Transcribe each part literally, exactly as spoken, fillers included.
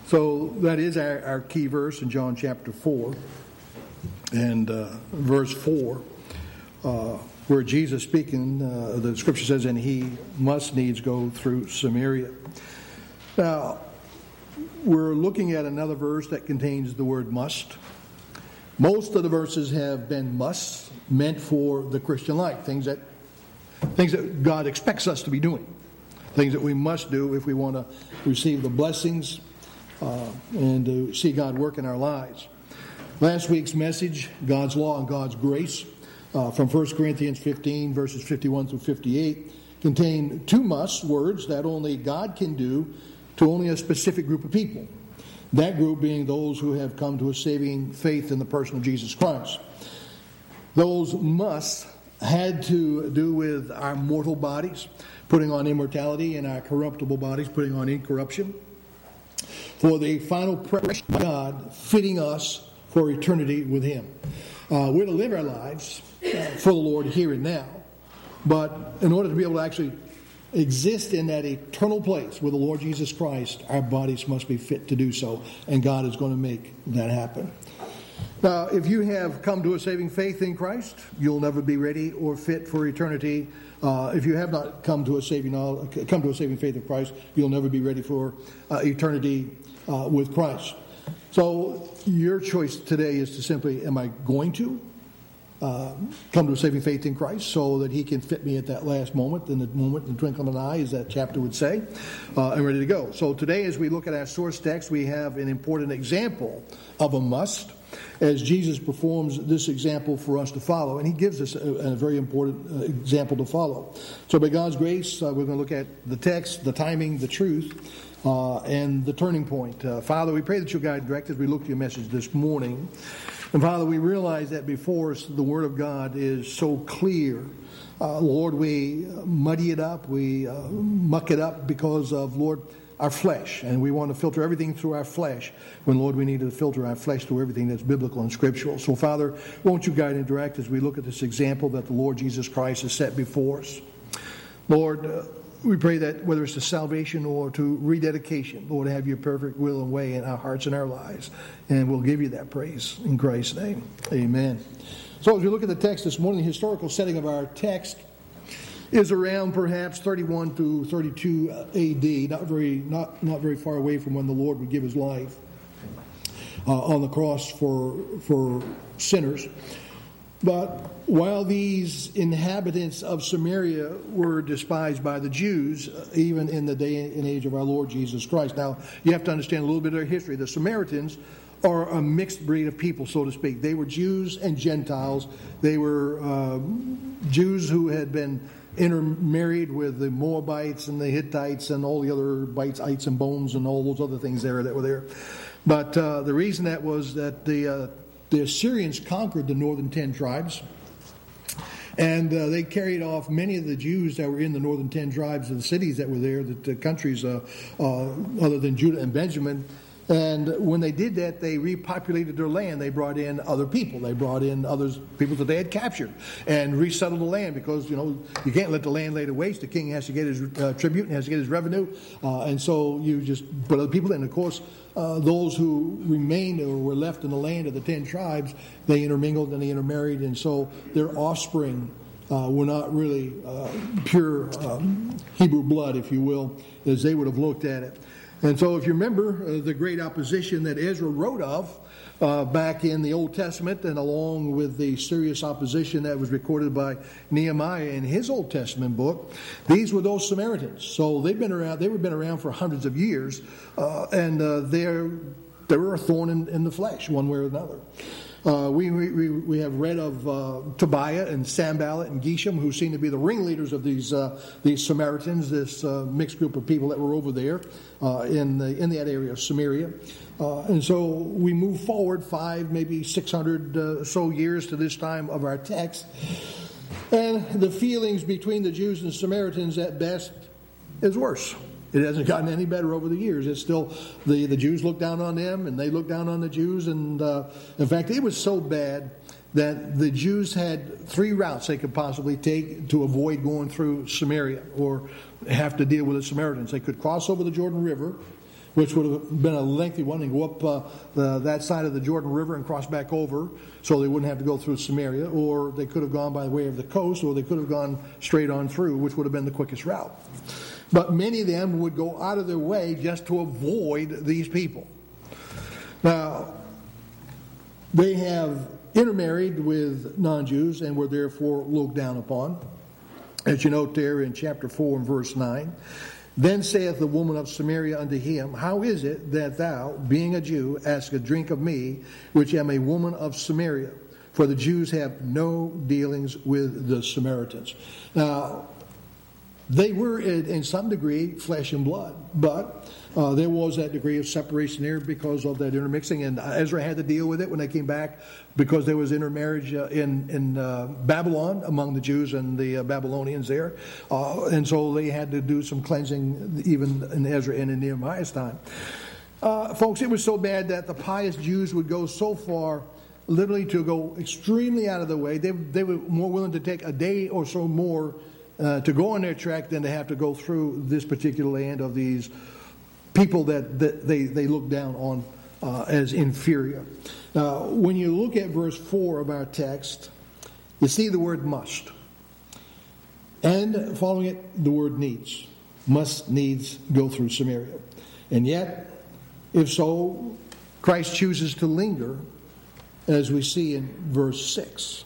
So that is our, our key verse in John chapter four. And uh, verse four, uh, where Jesus speaking, uh, the scripture says, and he must needs go through Samaria. Now, we're looking at another verse that contains the word must. Most of the verses have been musts, meant for the Christian life, things that things that God expects us to be doing, things that we must do if we want to receive the blessings uh, and to see God work in our lives. Last week's message, God's law and God's grace, uh, from First Corinthians fifteen, verses fifty-one through fifty-eight, contain two must words that only God can do to only a specific group of people. That group being those who have come to a saving faith in the person of Jesus Christ. Those musts had to do with our mortal bodies, putting on immortality, and our corruptible bodies, putting on incorruption, for the final preparation of God, fitting us for eternity with Him. Uh, we're to live our lives uh, for the Lord here and now, but in order to be able to actually exist in that eternal place with the Lord Jesus Christ, our bodies must be fit to do so, and God is going to make that happen. Now, if you have come to a saving faith in Christ, you'll never be ready or fit for eternity. Uh, if you have not come to a saving come to a saving faith in Christ, you'll never be ready for uh, eternity uh, with Christ. So your choice today is to simply, am I going to uh, come to a saving faith in Christ so that He can fit me at that last moment, in the moment, in the twinkling of an eye, as that chapter would say, uh, and ready to go. So today, as we look at our source text, we have an important example of a must, as Jesus performs this example for us to follow. And He gives us a, a very important uh, example to follow. So by God's grace, uh, we're going to look at the text, the timing, the truth, uh, and the turning point. Uh, Father, we pray that you'll guide and direct as we look to your message this morning. And Father, we realize that before us the Word of God is so clear. Uh, Lord, we muddy it up, we uh, muck it up because of, Lord, our flesh, and we want to filter everything through our flesh, when, Lord, we need to filter our flesh through everything that's biblical and scriptural. So, Father, won't you guide and direct as we look at this example that the Lord Jesus Christ has set before us. Lord, uh, we pray that whether it's to salvation or to rededication, Lord, have your perfect will and way in our hearts and our lives, and we'll give you that praise in Christ's name. Amen. So as we look at the text this morning, the historical setting of our text is around perhaps thirty-one to thirty-two A D, not very not not very far away from when the Lord would give His life uh, on the cross for for sinners. But while these inhabitants of Samaria were despised by the Jews, even in the day and age of our Lord Jesus Christ. Now, you have to understand a little bit of their history. The Samaritans are a mixed breed of people, so to speak. They were Jews and Gentiles. They were uh, Jews who had been intermarried with the Moabites and the Hittites and all the other bites, ites, and bones and all those other things there that were there. But uh, the reason that was that the uh, the Assyrians conquered the northern ten tribes, and uh, they carried off many of the Jews that were in the northern ten tribes of the cities that were there, the, the countries uh, uh, other than Judah and Benjamin. And when they did that, they repopulated their land. They brought in other people. They brought in others, people that they had captured, and resettled the land, because, you know, you can't let the land lay to waste. The king has to get his uh, tribute and has to get his revenue. Uh, and so you just put other people in. Of course, uh, those who remained or were left in the land of the ten tribes, they intermingled and they intermarried. And so their offspring uh, were not really uh, pure um, Hebrew blood, if you will, as they would have looked at it. And so if you remember uh, the great opposition that Ezra wrote of uh, back in the Old Testament, and along with the serious opposition that was recorded by Nehemiah in his Old Testament book, these were those Samaritans. So they've been around, they've been around for hundreds of years, uh, and uh, they're, they were a thorn in, in the flesh, one way or another. Uh, we, we we have read of uh, Tobiah and Sanballat and Geshem, who seem to be the ringleaders of these uh, these Samaritans, this uh, mixed group of people that were over there uh, in the in that area of Samaria. Uh, and so we move forward five, maybe six hundred uh, so years to this time of our text, and the feelings between the Jews and Samaritans at best is worse. It hasn't gotten any better over the years. It's still, the, the Jews look down on them, and they look down on the Jews. And uh, in fact, it was so bad that the Jews had three routes they could possibly take to avoid going through Samaria or have to deal with the Samaritans. They could cross over the Jordan River, which would have been a lengthy one, and go up uh, the, that side of the Jordan River and cross back over so they wouldn't have to go through Samaria, or they could have gone by the way of the coast, or they could have gone straight on through, which would have been the quickest route. But many of them would go out of their way just to avoid these people. Now, they have intermarried with non-Jews and were therefore looked down upon. As you note there in chapter four and verse nine, then saith the woman of Samaria unto him, how is it that thou, being a Jew, ask a drink of me, which am a woman of Samaria? For the Jews have no dealings with the Samaritans. Now, they were in, in some degree flesh and blood, but uh, there was that degree of separation there because of that intermixing, and Ezra had to deal with it when they came back because there was intermarriage uh, in, in uh, Babylon among the Jews and the uh, Babylonians there, uh, and so they had to do some cleansing even in Ezra and in Nehemiah's time. Uh, folks, it was so bad that the pious Jews would go so far literally to go extremely out of the way. They, they were more willing to take a day or so more Uh, to go on their track than to have to go through this particular land of these people that, that they, they look down on uh, as inferior. Now, when you look at verse four of our text, you see the word must. And following it, the word needs. Must needs go through Samaria. And yet, if so, Christ chooses to linger, as we see in verse six.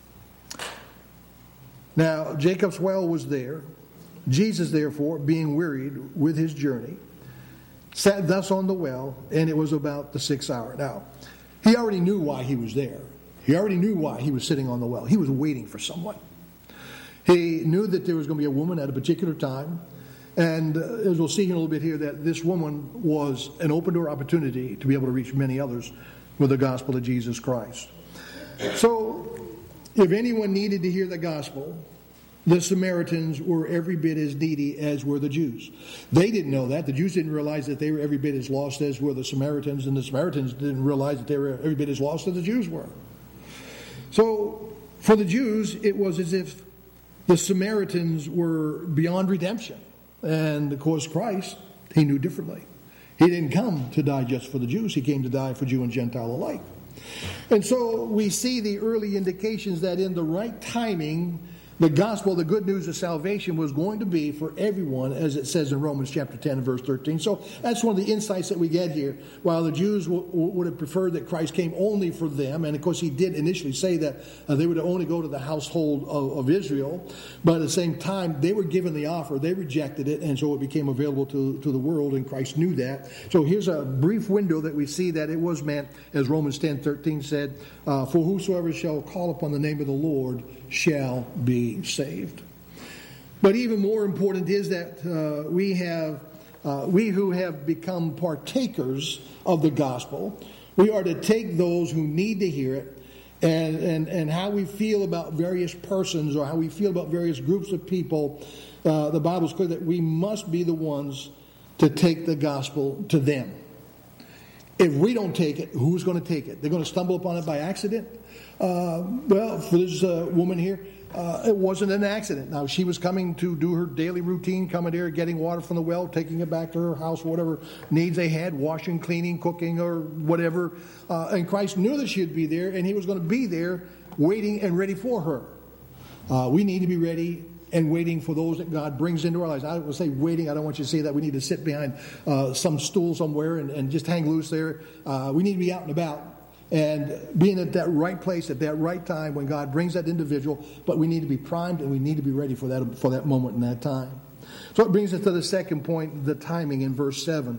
Now, Jacob's well was there. Jesus, therefore, being wearied with his journey, sat thus on the well, and it was about the sixth hour. Now, he already knew why he was there. He already knew why he was sitting on the well. He was waiting for someone. He knew that there was going to be a woman at a particular time, and uh, as we'll see in a little bit here, that this woman was an open door opportunity to be able to reach many others with the gospel of Jesus Christ. So, if anyone needed to hear the gospel, the Samaritans were every bit as needy as were the Jews. They didn't know that. The Jews didn't realize that they were every bit as lost as were the Samaritans, and the Samaritans didn't realize that they were every bit as lost as the Jews were. So, for the Jews, it was as if the Samaritans were beyond redemption. And, of course, Christ, he knew differently. He didn't come to die just for the Jews. He came to die for Jew and Gentile alike. And so we see the early indications that in the right timing, the gospel, the good news of salvation, was going to be for everyone, as it says in Romans chapter ten and verse thirteen. So that's one of the insights that we get here. While the Jews w- w- would have preferred that Christ came only for them, and of course he did initially say that uh, they would only go to the household of, of Israel, but at the same time they were given the offer, they rejected it, and so it became available to, to the world, and Christ knew that. So here's a brief window that we see that it was meant, as Romans ten thirteen said, uh, for whosoever shall call upon the name of the Lord shall be saved. But even more important is that uh, we have, uh, we who have become partakers of the gospel, we are to take those who need to hear it, and, and, and how we feel about various persons or how we feel about various groups of people. Uh, the Bible is clear that we must be the ones to take the gospel to them. If we don't take it, who's going to take it? They're going to stumble upon it by accident? Uh, well, for this uh, woman here, uh, it wasn't an accident. Now, she was coming to do her daily routine, coming there, getting water from the well, taking it back to her house, whatever needs they had, washing, cleaning, cooking, or whatever. Uh, and Christ knew that she'd be there, and he was going to be there waiting and ready for her. Uh, we need to be ready and waiting for those that God brings into our lives. I will say waiting. I don't want you to say that we need to sit behind uh, some stool somewhere and, and just hang loose there. Uh, we need to be out and about and being at that right place at that right time when God brings that individual. But we need to be primed and we need to be ready for that for that moment and that time. So it brings us to the second point, the timing in verse seven.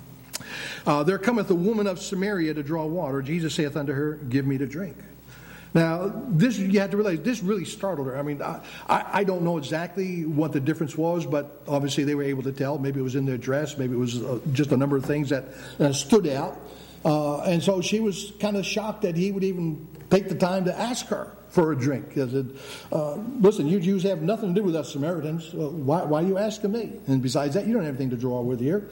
Uh, there cometh a woman of Samaria to draw water. Jesus saith unto her, give me to drink. Now, this you have to realize, this really startled her. I mean, I, I don't know exactly what the difference was, but obviously they were able to tell. Maybe it was in their dress. Maybe it was uh, just a number of things that uh, stood out. Uh, and so she was kind of shocked that he would even take the time to ask her for a drink. Because, uh, listen, you Jews have nothing to do with us Samaritans. Uh, why, why are you asking me? And besides that, you don't have anything to draw with here.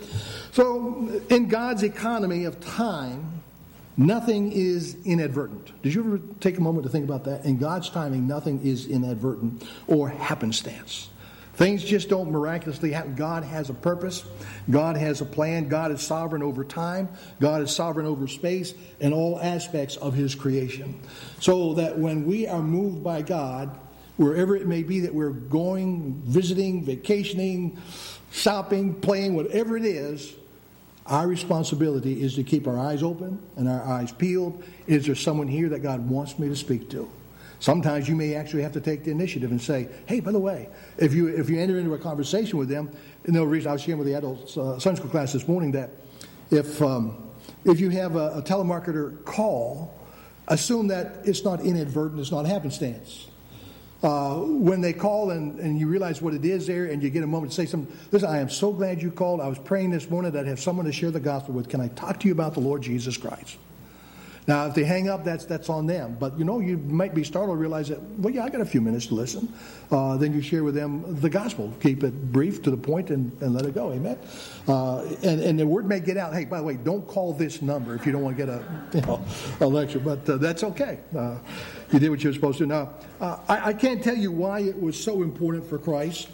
So, in God's economy of time, nothing is inadvertent. Did you ever take a moment to think about that? In God's timing, nothing is inadvertent or happenstance. Things just don't miraculously happen. God has a purpose. God has a plan. God is sovereign over time. God is sovereign over space and all aspects of His creation. So that when we are moved by God, wherever it may be that we're going, visiting, vacationing, shopping, playing, whatever it is, our responsibility is to keep our eyes open and our eyes peeled. Is there someone here that God wants me to speak to? Sometimes you may actually have to take the initiative and say, hey, by the way, if you if you enter into a conversation with them, and the reason I was sharing with the adult uh, Sunday school class this morning that if um, if you have a, a telemarketer call, assume that it's not inadvertent, it's not happenstance. Uh, when they call and, and you realize what it is there and you get a moment to say something, listen, I am so glad you called. I was praying this morning that I have someone to share the gospel with. Can I talk to you about the Lord Jesus Christ? Now, if they hang up, that's that's on them. But, you know, you might be startled to realize that, well, yeah, I got a few minutes to listen. Uh, then you share with them the gospel. Keep it brief, to the point, and, and let it go. Amen? Uh, and, and the word may get out, hey, by the way, don't call this number if you don't want to get a, you know, a lecture. But uh, that's okay. Uh, you did what you were supposed to. Now, uh, I, I can't tell you why it was so important for Christ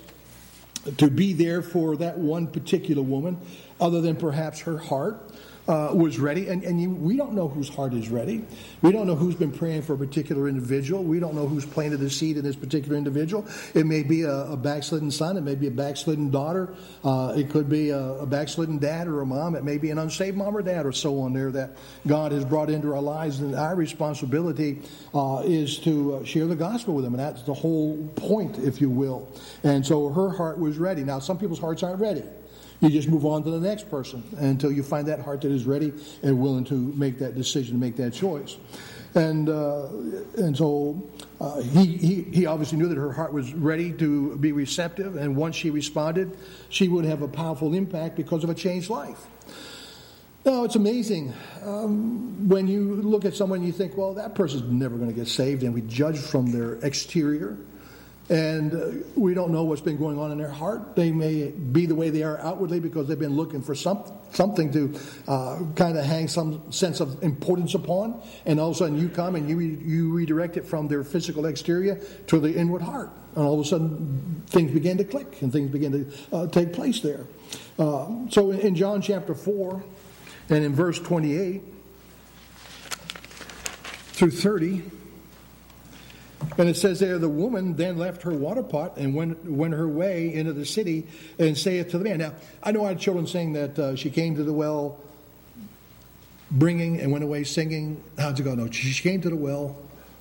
to be there for that one particular woman, other than perhaps her heart Uh, was ready, and, and you, we don't know whose heart is ready. We don't know who's been praying for a particular individual. We don't know who's planted the seed in this particular individual. It may be a, a backslidden son. It may be a backslidden daughter. Uh, it could be a, a backslidden dad or a mom. It may be an unsaved mom or dad or so on there that God has brought into our lives. And our responsibility uh, is to uh, share the gospel with them, and that's the whole point, if you will. And so her heart was ready. Now, some people's hearts aren't ready. You just move on to the next person until you find that heart that is ready and willing to make that decision, make that choice. And uh, and so uh, he, he, he obviously knew that her heart was ready to be receptive. And once she responded, she would have a powerful impact because of a changed life. Now, it's amazing. Um, when you look at someone, you think, well, that person's never going to get saved. And we judge from their exterior. And uh, we don't know what's been going on in their heart. They may be the way they are outwardly because they've been looking for some, something to uh, kind of hang some sense of importance upon. And all of a sudden you come and you re- you redirect it from their physical exterior to the inward heart. And all of a sudden things begin to click and things begin to uh, take place there. Uh, so in, in John chapter four and in verse twenty-eight through thirty, and it says there, the woman then left her water pot and went, went her way into the city and saith to the man. Now, I know our children saying that uh, she came to the well bringing and went away singing. How's it go? No, she came to the well.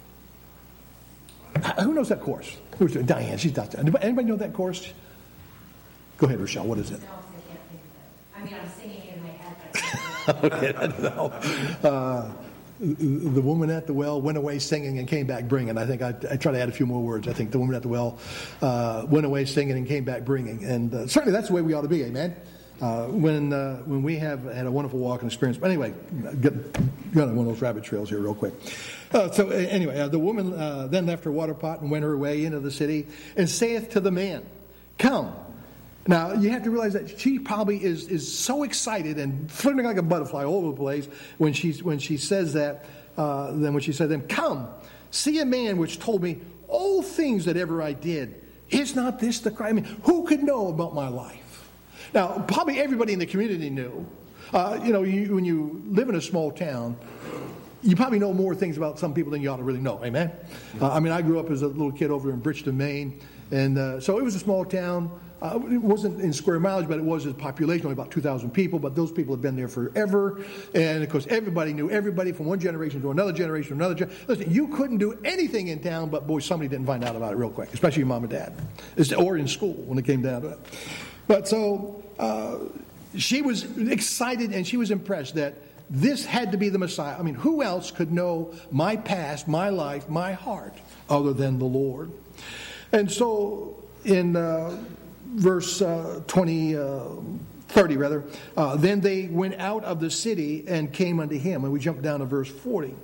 Who knows that chorus? Who's doing? Diane, she's not there. Anybody know that chorus? Go ahead, Rochelle. What is it? No, I can't think of it. I mean, I'm singing it in my head. Okay, I don't know. Uh, the woman at the well went away singing and came back bringing. I think I, I try to add a few more words. I think the woman at the well uh, went away singing and came back bringing. And uh, certainly that's the way we ought to be, amen? Uh, when uh, when we have had a wonderful walking experience. But anyway, get, get on one of those rabbit trails here real quick. Uh, so uh, anyway, uh, the woman uh, then left her water pot and went her way into the city and saith to the man, come. Now, you have to realize that she probably is, is so excited and flirting like a butterfly all over the place when she, when she says that. Uh, then when she said to them, come, see a man which told me all things that ever I did. Is not this the Christ? I mean, who could know about my life? Now, probably everybody in the community knew. Uh, you know, you, when you live in a small town, you probably know more things about some people than you ought to really know. Amen? Uh, I mean, I grew up as a little kid over in Bridgeton, Maine. And uh, so it was a small town. Uh, it wasn't in square mileage, but it was a population, only about two thousand people. But those people had been there forever. And, of course, everybody knew everybody from one generation to another generation to another generation. Listen, you couldn't do anything in town, but, boy, somebody didn't find out about it real quick, especially your mom and dad, or in school when it came down to it. But so uh, she was excited and she was impressed that this had to be the Messiah. I mean, who else could know my past, my life, my heart, other than the Lord? And so in uh, verse uh, twenty, uh, thirty rather, uh, then they went out of the city and came unto him. And we jump down to verse forty.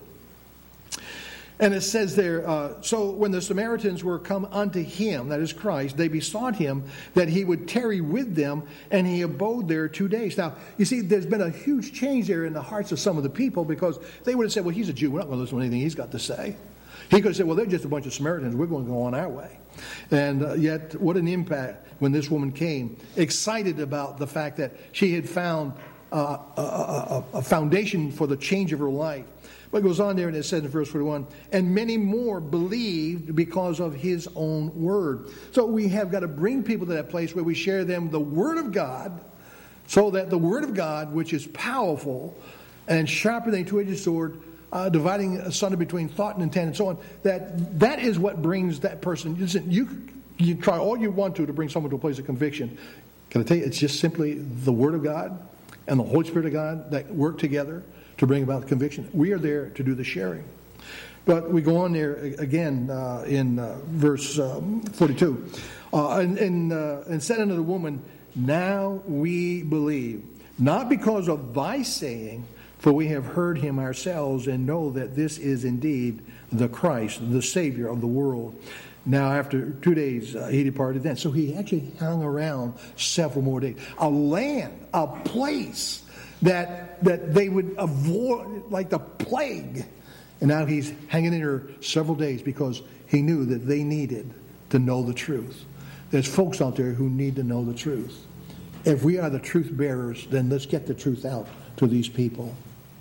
And it says there, uh, so when the Samaritans were come unto him, that is Christ, they besought him that he would tarry with them, and he abode there two days. Now, you see, there's been a huge change there in the hearts of some of the people because they would have said, well, he's a Jew. We're not going to listen to anything he's got to say. He could have said, well, they're just a bunch of Samaritans. We're going to go on our way. And uh, yet, what an impact when this woman came, excited about the fact that she had found uh, a, a, a foundation for the change of her life. But it goes on there and it says in verse forty-one, and many more believed because of his own word. So we have got to bring people to that place where we share them the word of God, so that the word of God, which is powerful and sharper than a two-edged sword, uh, dividing asunder between thought and intent and so on, that that is what brings that person. Listen, you, you try all you want to to bring someone to a place of conviction. Can I tell you, it's just simply the word of God and the Holy Spirit of God that work together to bring about the conviction. We are there to do the sharing. But we go on there again uh, in uh, verse um, forty-two. Uh, and, and, uh, and said unto the woman, now we believe, not because of thy saying, for we have heard him ourselves and know that this is indeed the Christ, the Savior of the world. Now after two days uh, he departed then. So he actually hung around several more days. A land, a place that that they would avoid like the plague. And now he's hanging in there several days because he knew that they needed to know the truth. There's folks out there who need to know the truth. If we are the truth bearers, then let's get the truth out to these people.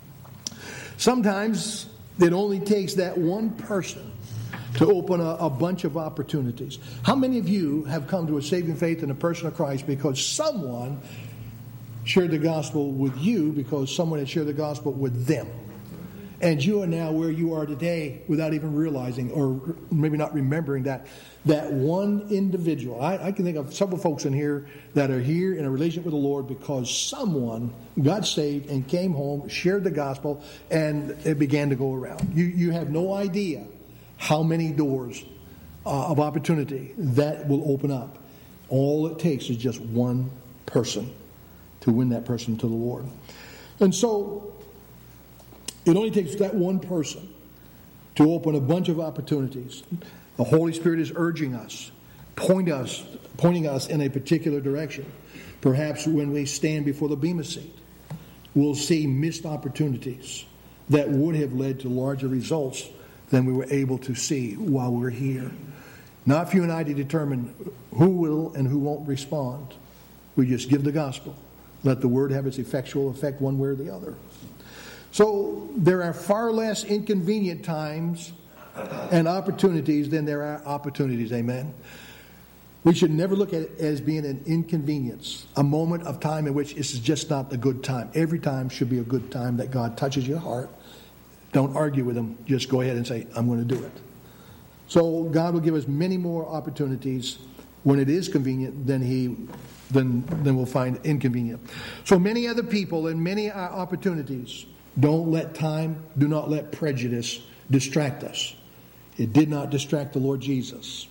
Sometimes it only takes that one person to open a, a bunch of opportunities. How many of you have come to a saving faith in the person of Christ because someone shared the gospel with you because someone had shared the gospel with them? And you are now where you are today without even realizing or maybe not remembering that that one individual. I, I can think of several folks in here that are here in a relationship with the Lord because someone got saved and came home, shared the gospel, and it began to go around. You, you have no idea how many doors uh, of opportunity that will open up. All it takes is just one person to win that person to the Lord. And so it only takes that one person to open a bunch of opportunities. The Holy Spirit is urging us, point us, pointing us in a particular direction. Perhaps when we stand before the Bema seat, we'll see missed opportunities that would have led to larger results than we were able to see while we were here. Not for you and I to determine who will and who won't respond. We just give the gospel. Let the word have its effectual effect one way or the other. So there are far less inconvenient times and opportunities than there are opportunities. Amen. We should never look at it as being an inconvenience, a moment of time in which this is just not a good time. Every time should be a good time that God touches your heart. Don't argue with him. Just go ahead and say, I'm going to do it. So God will give us many more opportunities when it is convenient than he than, than we'll find inconvenient. So many other people and many opportunities. Don't let time, do not let prejudice distract us. It did not distract the Lord Jesus.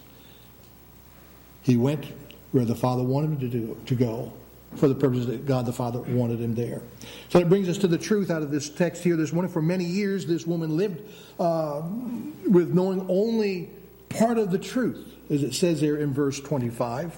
He went where the Father wanted him to, do, to go for the purpose that God the Father wanted him there. So it brings us to the truth out of this text here this morning. For many years, this woman lived uh, with knowing only part of the truth, as it says there in verse twenty-five.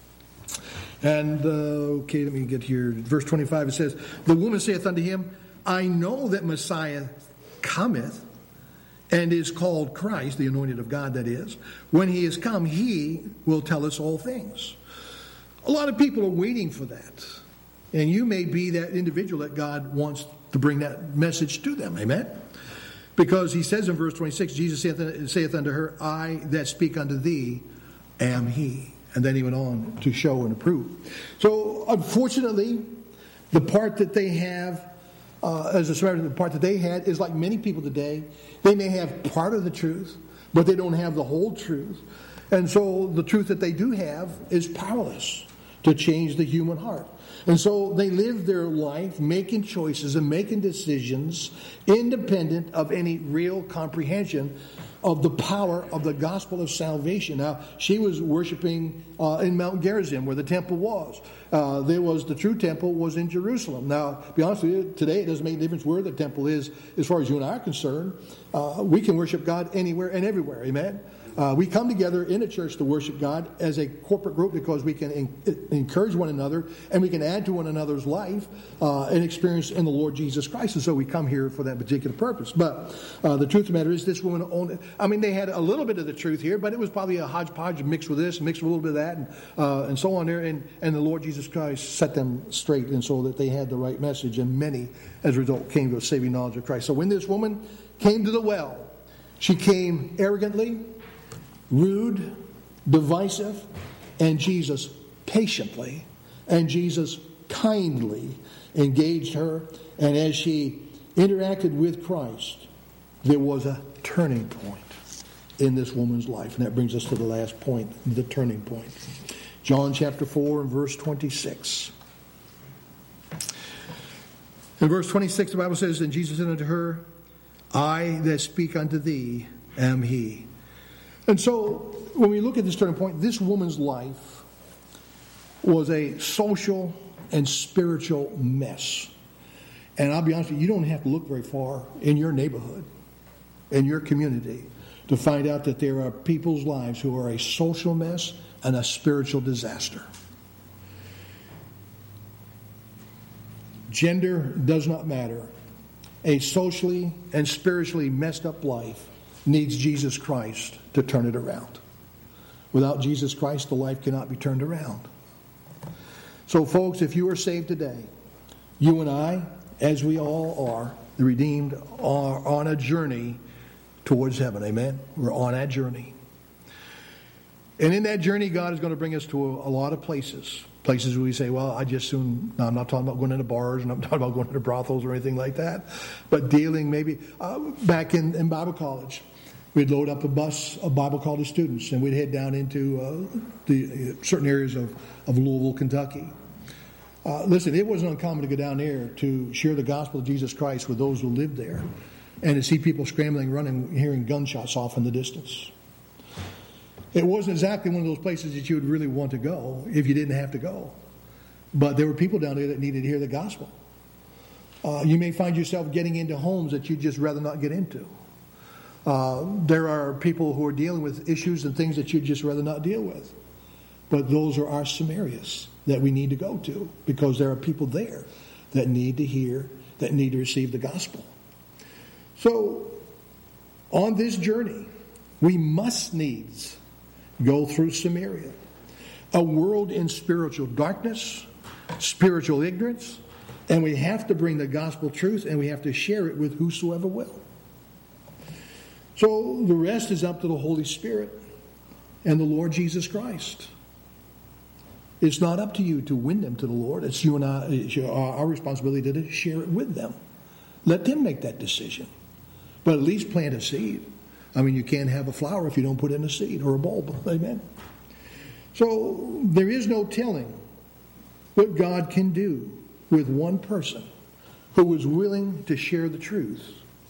And, uh, okay, let me get here. Verse twenty-five, it says, the woman saith unto him, I know that Messiah cometh, and is called Christ, the anointed of God, that is. When he is come, he will tell us all things. A lot of people are waiting for that. And you may be that individual that God wants to bring that message to them. Amen? Because he says in verse twenty-six, Jesus saith unto her, I that speak unto thee am he. And then he went on to show and approve. So, unfortunately, the part that they have Uh, as a Samaritan, the part that they had is like many people today. They may have part of the truth, but they don't have the whole truth. And so the truth that they do have is powerless to change the human heart. And so they live their life making choices and making decisions independent of any real comprehension of the power of the gospel of salvation. Now, she was worshiping uh, in Mount Gerizim, where the temple was. Uh, there was the true temple was in Jerusalem. Now, to be honest with you, today it doesn't make a difference where the temple is as far as you and I are concerned. Uh, we can worship God anywhere and everywhere. Amen. Uh, we come together in a church to worship God as a corporate group because we can en- encourage one another and we can add to one another's life uh, and experience in the Lord Jesus Christ. And so we come here for that particular purpose. But uh, the truth of the matter is this woman owned it. I mean, they had a little bit of the truth here, but it was probably a hodgepodge mixed with this, mixed with a little bit of that, and, uh, and so on there. And, and the Lord Jesus Christ set them straight, and so that they had the right message. And many, as a result, came to a saving knowledge of Christ. So when this woman came to the well, she came arrogantly, rude, divisive, and Jesus patiently and Jesus kindly engaged her. And as she interacted with Christ, there was a turning point in this woman's life. And that brings us to the last point, the turning point. John chapter four and verse twenty-six. In verse twenty-six, the Bible says, "And Jesus said unto her, I that speak unto thee am he." And so, when we look at this turning point, this woman's life was a social and spiritual mess. And I'll be honest with you, you don't have to look very far in your neighborhood, in your community, to find out that there are people's lives who are a social mess and a spiritual disaster. Gender does not matter. A socially and spiritually messed up life needs Jesus Christ to turn it around. Without Jesus Christ, the life cannot be turned around. So, folks, if you are saved today, you and I, as we all are, the redeemed, are on a journey towards heaven. Amen? We're on that journey. And in that journey, God is going to bring us to a, a lot of places. Places where we say, well, I just soon, no, I'm not talking about going into bars, and I'm talking about going into brothels or anything like that, but dealing maybe, uh, back in, in Bible college, we'd load up a bus of Bible college students, and we'd head down into uh, the uh, certain areas of, of Louisville, Kentucky. Uh, listen, it wasn't uncommon to go down there to share the gospel of Jesus Christ with those who lived there, and to see people scrambling, running, hearing gunshots off in the distance. It wasn't exactly one of those places that you would really want to go if you didn't have to go. But there were people down there that needed to hear the gospel. Uh, you may find yourself getting into homes that you'd just rather not get into. Uh, there are people who are dealing with issues and things that you'd just rather not deal with. But those are our Samarias that we need to go to, because there are people there that need to hear, that need to receive the gospel. So, on this journey, we must needs go through Samaria, a world in spiritual darkness, spiritual ignorance, and we have to bring the gospel truth, and we have to share it with whosoever will. So the rest is up to the Holy Spirit and the Lord Jesus Christ. It's not up to you to win them to the Lord. It's you and I, it's our responsibility to share it with them. Let them make that decision. But at least plant a seed. I mean, you can't have a flower if you don't put in a seed or a bulb. Amen? So there is no telling what God can do with one person who is willing to share the truth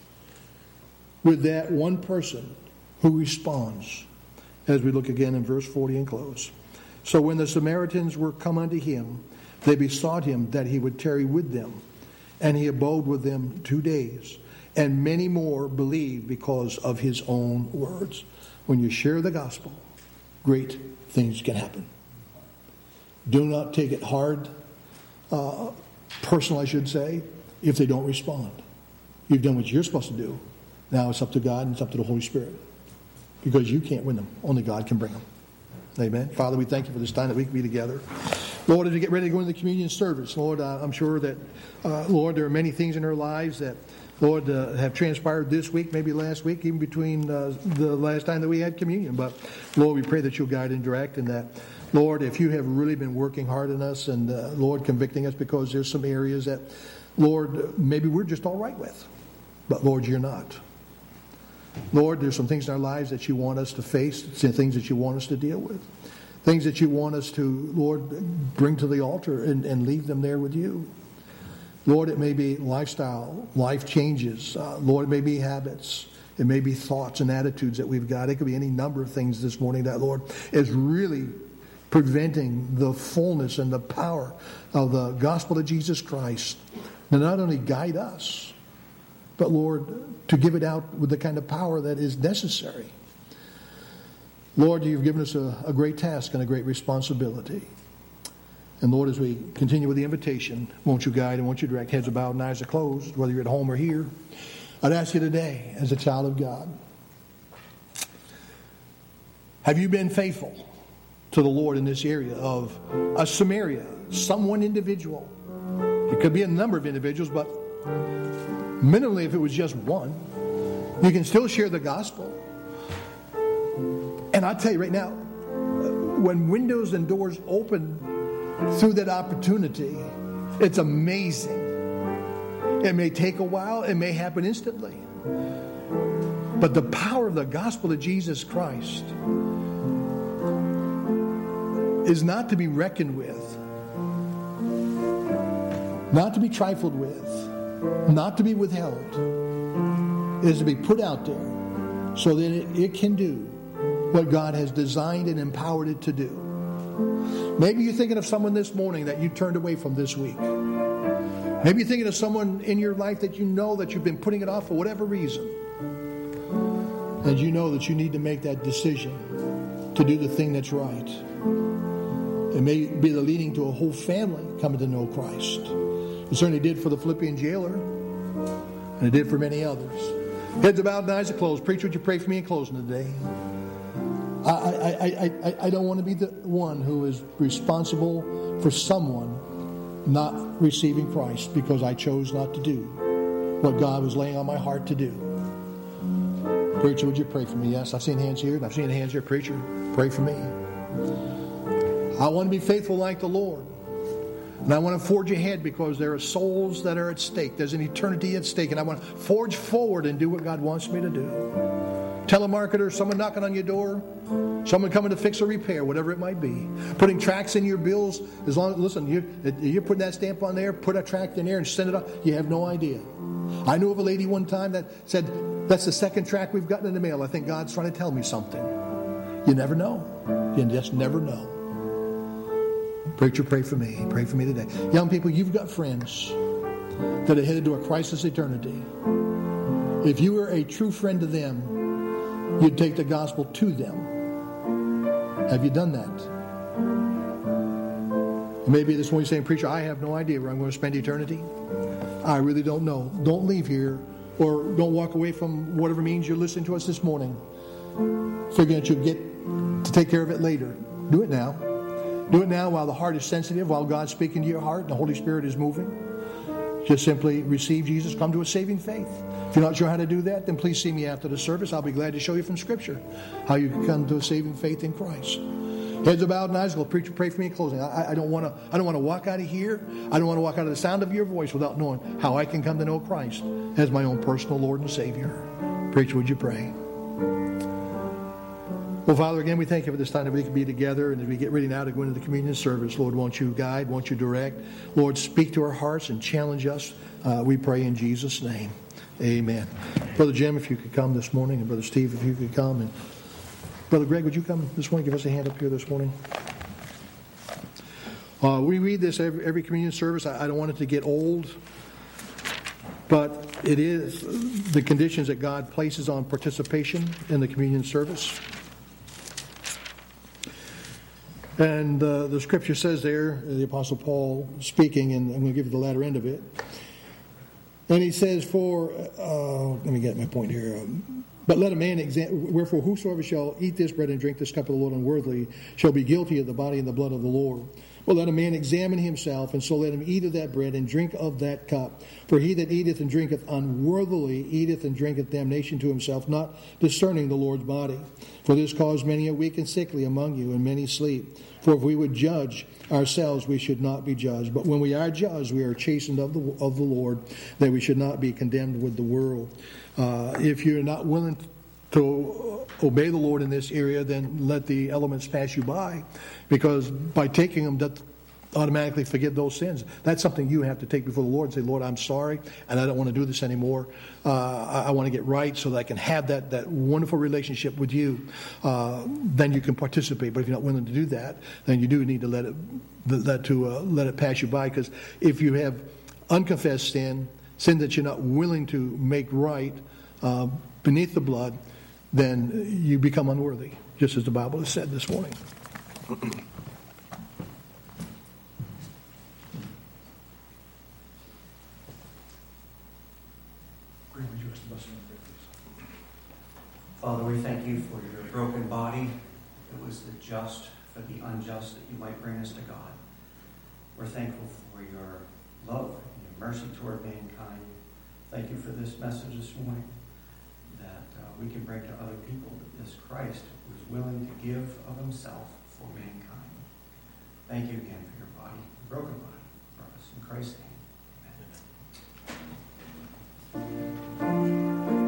with that one person who responds. As we look again in verse forty and close. So when the Samaritans were come unto him, they besought him that he would tarry with them. And he abode with them two days. And many more believed because of his own words. When you share the gospel, great things can happen. Do not take it hard, uh, personal I should say, if they don't respond. You've done what you're supposed to do. Now it's up to God and it's up to the Holy Spirit. Because you can't win them. Only God can bring them. Amen. Father, we thank you for this time that we can be together. Lord, as we get ready to go into the communion service, Lord, uh, I'm sure that, uh, Lord, there are many things in our lives that, Lord, uh, have transpired this week, maybe last week, even between uh, the last time that we had communion. But, Lord, we pray that you'll guide and direct, and that, Lord, if you have really been working hard on us and, uh, Lord, convicting us because there's some areas that, Lord, maybe we're just all right with. But, Lord, you're not. Lord, there's some things in our lives that you want us to face, things that you want us to deal with, things that you want us to, Lord, bring to the altar and, and leave them there with you. Lord, it may be lifestyle, life changes. Uh, Lord, it may be habits. It may be thoughts and attitudes that we've got. It could be any number of things this morning that, Lord, is really preventing the fullness and the power of the gospel of Jesus Christ to not only guide us, but, Lord, to give it out with the kind of power that is necessary. Lord, you've given us a, a great task and a great responsibility. And Lord, as we continue with the invitation, won't you guide and won't you direct? Heads are bowed and eyes are closed, whether you're at home or here. I'd ask you today, as a child of God, have you been faithful to the Lord in this area of a Samaria, someone individual? It could be a number of individuals, but minimally if it was just one, you can still share the gospel. And I'll tell you right now, when windows and doors open through that opportunity, it's amazing. It may take a while, it may happen instantly. But the power of the gospel of Jesus Christ is not to be reckoned with, not to be trifled with, not to be withheld. It is to be put out there so that it, it can do what God has designed and empowered it to do. Maybe you're thinking of someone this morning that you turned away from this week. Maybe you're thinking of someone in your life that you know that you've been putting it off for whatever reason. And you know that you need to make that decision to do the thing that's right. It may be the leading to a whole family coming to know Christ. It certainly did for the Philippian jailer, and it did for many others. Heads are bowed and eyes are closed. Preacher, would you pray for me in closing today? I, I, I, I, I don't want to be the one who is responsible for someone not receiving Christ because I chose not to do what God was laying on my heart to do. Preacher, would you pray for me? Yes, I've seen hands here, and I've seen hands here. Preacher, pray for me. I want to be faithful like the Lord. And I want to forge ahead because there are souls that are at stake. There's an eternity at stake. And I want to forge forward and do what God wants me to do. Telemarketer, someone knocking on your door, someone coming to fix or repair, whatever it might be. Putting tracts in your bills. As long as, listen, you, you're putting that stamp on there, put a tract in there and send it up. You have no idea. I knew of a lady one time that said, that's the second tract we've gotten in the mail. I think God's trying to tell me something. You never know. You just never know. Preacher, pray for me. Pray for me today. Young people, you've got friends that are headed to a crisis eternity. If you were a true friend to them, you'd take the gospel to them. Have you done that? Maybe this morning you're saying, Preacher, I have no idea where I'm going to spend eternity. I really don't know. Don't leave here or don't walk away from whatever means you're listening to us this morning, figuring that you'll get to take care of it later. Do it now. Do it now while the heart is sensitive, while God's speaking to your heart and the Holy Spirit is moving. Just simply receive Jesus, come to a saving faith. If you're not sure how to do that, then please see me after the service. I'll be glad to show you from Scripture how you can come to a saving faith in Christ. Heads are bowed and eyes closed. Preacher, pray for me in closing. I, I don't want to. I don't want to walk out of here. I don't want to walk out of the sound of your voice without knowing how I can come to know Christ as my own personal Lord and Savior. Preacher, would you pray? Well, Father, again, we thank you for this time that we can be together, and as we get ready now to go into the communion service, Lord, won't you guide, won't you direct? Lord, speak to our hearts and challenge us. Uh, we pray in Jesus' name. Amen. Brother Jim, if you could come this morning, and Brother Steve, if you could come, and Brother Greg, would you come this morning? Give us a hand up here this morning. Uh, we read this every, every communion service. I, I don't want it to get old, but it is the conditions that God places on participation in the communion service. And uh, the Scripture says there, the Apostle Paul speaking, and I'm going to give you the latter end of it. And he says, "For uh, let me get my point here. Um, but let a man examine. Wherefore, whosoever shall eat this bread and drink this cup of the Lord unworthily shall be guilty of the body and the blood of the Lord. Well, let a man examine himself, and so let him eat of that bread and drink of that cup. For he that eateth and drinketh unworthily eateth and drinketh damnation to himself, not discerning the Lord's body. For this cause many are weak and sickly among you, and many sleep. For if we would judge ourselves, we should not be judged. But when we are judged, we are chastened of the of the Lord, that we should not be condemned with the world." Uh, if you're not willing to obey the Lord in this area, then let the elements pass you by, because by taking them, that automatically forgive those sins. That's something you have to take before the Lord and say, "Lord, I'm sorry, and I don't want to do this anymore. Uh, I, I want to get right so that I can have that, that wonderful relationship with you." Uh, then you can participate. But if you're not willing to do that, then you do need to let it let to uh, let it pass you by. Because if you have unconfessed sin, sin that you're not willing to make right uh, beneath the blood, then you become unworthy, just as the Bible has said this morning. Father, we thank you for your broken body. It was the just for the unjust that you might bring us to God. We're thankful for your love and your mercy toward mankind. Thank you for this message this morning that uh, we can bring to other people that this Christ was willing to give of himself for mankind. Thank you again for your body, your broken body for us. In Christ's name, amen.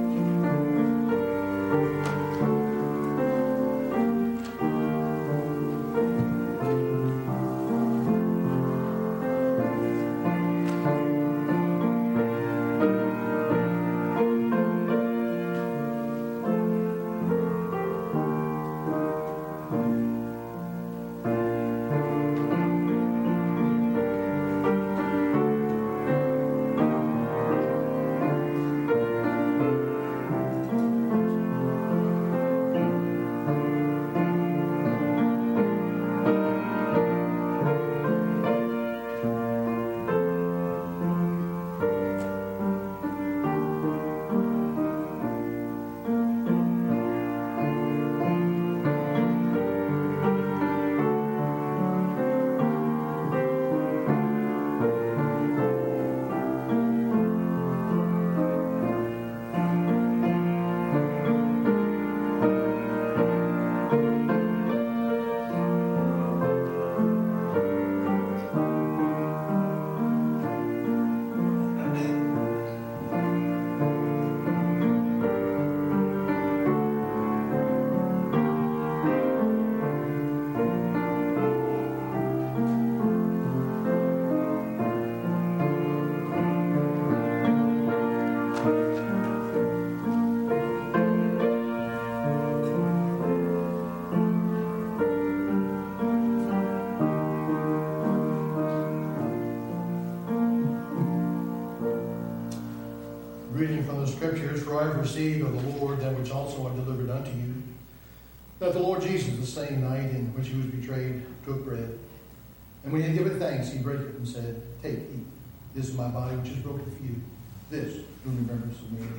Reading from the Scriptures, for I have received of the Lord that which also I delivered unto you, that the Lord Jesus, the same night in which he was betrayed, took bread. And when he had given thanks, he broke it and said, Take, eat. This is my body which is broken for you. This, do in remembrance of me.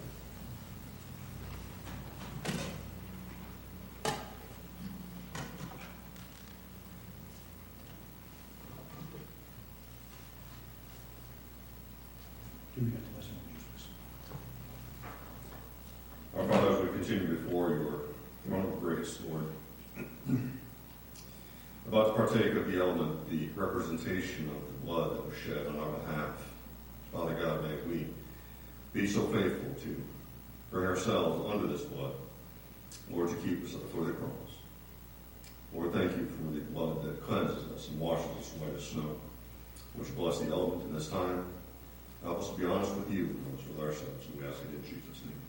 Do we have to listen to Jesus? Our Father, as we continue before your throne of grace, Lord, about to partake of the element, the representation of the blood that was shed on our behalf, Father God, may we be so faithful to bring ourselves under this blood, Lord, to keep us at the foot of the cross. Lord, thank you for the blood that cleanses us and washes us white as snow. Would you bless the element in this time? Help us to be honest with you and honest with ourselves. And we ask it in Jesus' name.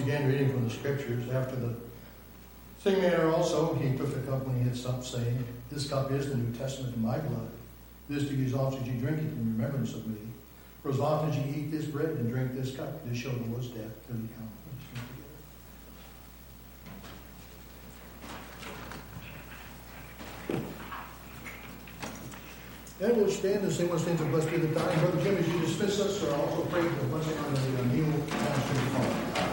again, reading from the Scriptures, after the same manner also, he took the cup when he had supped, saying, This cup is the New Testament in my blood. This do ye as often as ye drink it in remembrance of me. For as often as ye eat this bread and drink this cup, this show the Lord's death till he come. And we'll stand and sing one stanza, Blessed be the time. Brother Jim, as you dismiss us, or also pray for the blessing on the uh, meal and to the Father.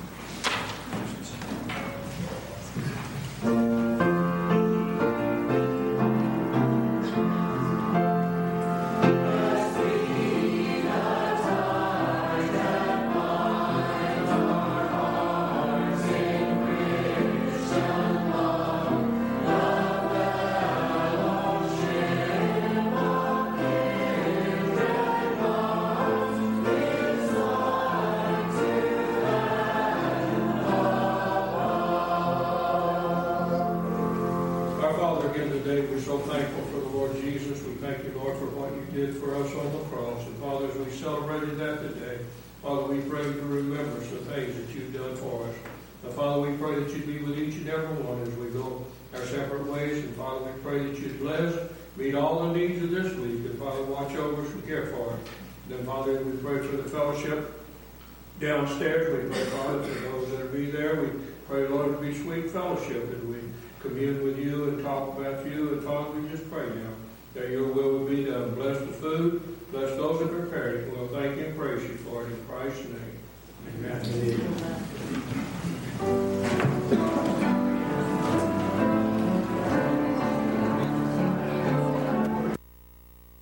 Meet all the needs of this week, and Father, watch over us and care for us. Then, Father, we pray for the fellowship downstairs. We pray, Father, for those that will be there. We pray, Lord, to be sweet fellowship as we commune with you and talk about you. And, Father, we just pray now that your will will be done. Bless the food. Bless those that prepared it. We'll thank you and praise you for it in Christ's name. Amen. Amen.